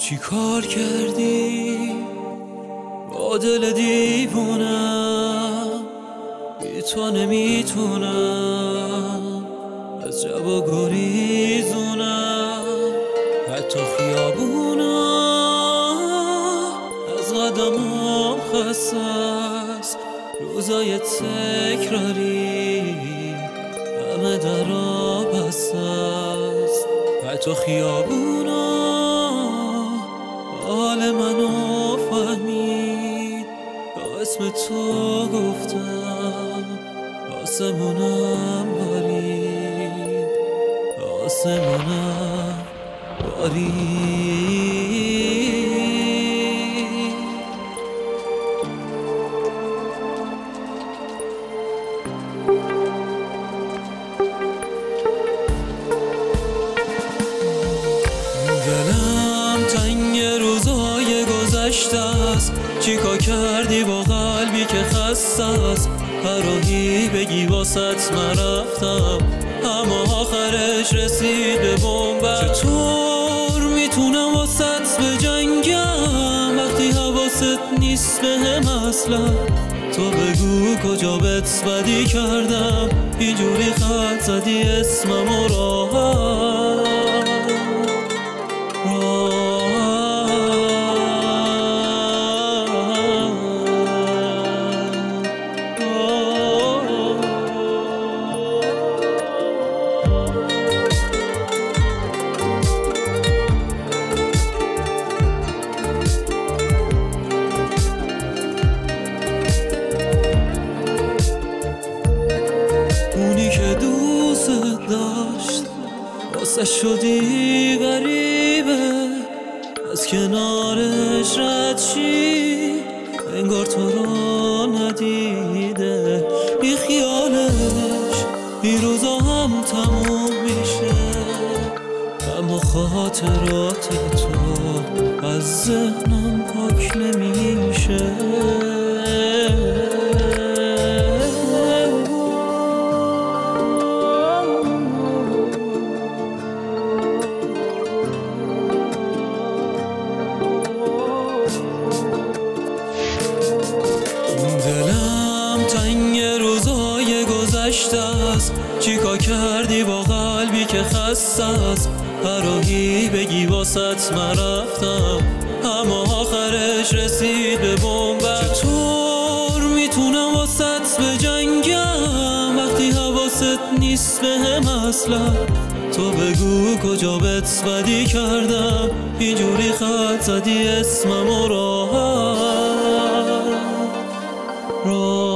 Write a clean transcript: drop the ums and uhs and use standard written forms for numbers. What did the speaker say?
چی کار کردی با دل دیوونم؟ بی تو نمیتونم از جبا گریزونم، حتی خیابونا از قدمام خسته است، روزای تکراری همه درا بسته است، حتی خیابونا حال منو فهمید، با اسم تو گفتم آسمونم بارید، آسمونم بارید. دلم تنگ روزای گذشته است، چیکار کردی با قلبی که خسته است؟ هر راهی بگی واسط من رفتم، اما آخرش رسید به بنبست. چطور میتونم واسط بجنگم وقتی حواست نیست بهم اصلا؟ تو بگو کجا بهت بدی کردم، اینجوری خط زدی اسمم راحت. اونی که دوست داشت واسه شدی غریبه، از کنارش رد شی انگار تو رو ندیده. بی خیالش این روزا هم تموم میشه، اما خاطرات تو از ذهنم پاک نمیشه. دلم تنگ روزای گذشته است، چیکار کردی با قلبی که خسته است؟ هر راهی بگی واسط من رفتم، اما آخرش رسید به بنبست. چطور میتونم واسط بجنگم وقتی حواست نیست بهم اصلا؟ تو بگو کجا بهت بدی کردم، اینجوری خط زدی اسمم راحت.